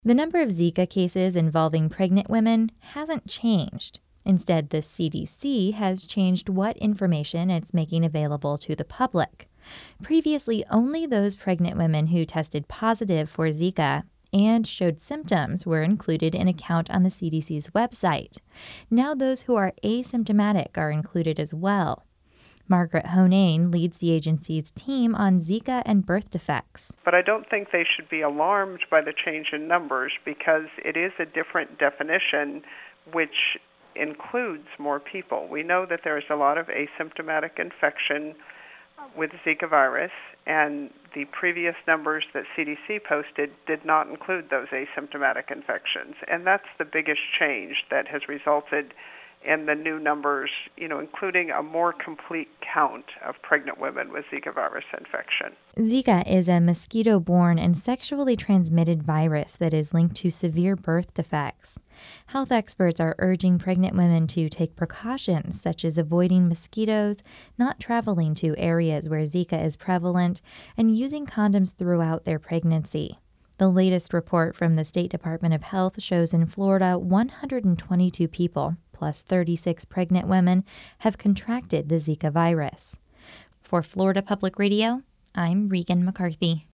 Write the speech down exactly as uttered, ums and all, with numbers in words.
The number of Zika cases involving pregnant women hasn't changed. Instead, the C D C has changed what information it's making available to the public. Previously, only those pregnant women who tested positive for Zika and showed symptoms were included in a count on the C D C's website. Now those who are asymptomatic are included as well. Margaret Honane leads the agency's team on Zika and birth defects. But I don't think they should be alarmed by the change in numbers because it is a different definition which includes more people. We know that there is a lot of asymptomatic infection with Zika virus, and the previous numbers that C D C posted did not include those asymptomatic infections. And that's the biggest change that has resulted in the new numbers, you know, including a more complete count of pregnant women with Zika virus infection. Zika is a mosquito-borne and sexually transmitted virus that is linked to severe birth defects. Health experts are urging pregnant women to take precautions such as avoiding mosquitoes, not traveling to areas where Zika is prevalent, and using condoms throughout their pregnancy. The latest report from the State Department of Health shows in Florida one hundred twenty-two people, plus thirty-six pregnant women, have contracted the Zika virus. For Florida Public Radio, I'm Regan McCarthy.